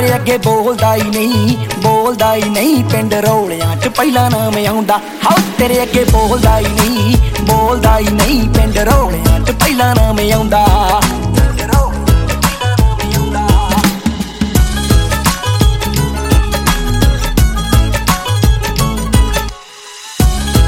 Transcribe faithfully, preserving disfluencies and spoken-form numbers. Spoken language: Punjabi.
ਤੇਰੇ ਅੱਗੇ ਬੋਲਦਾ ਹੀ ਨਹੀਂ, ਬੋਲਦਾ ਹੀ ਨਹੀਂ ਪਿੰਡ ਰੌਲਿਆਂ 'ਚ ਪਹਿਲਾਂ ਨਾਮ ਆਉਂਦਾ। ਹਾਉ ਤੇਰੇ ਅੱਗੇ ਬੋਲਦਾ ਹੀ ਨਹੀਂ, ਬੋਲਦਾ ਹੀ ਨਹੀਂ ਪਿੰਡ ਰੌਲਿਆਂ 'ਚ ਪਹਿਲਾਂ ਨਾਮ ਆਉਂਦਾ।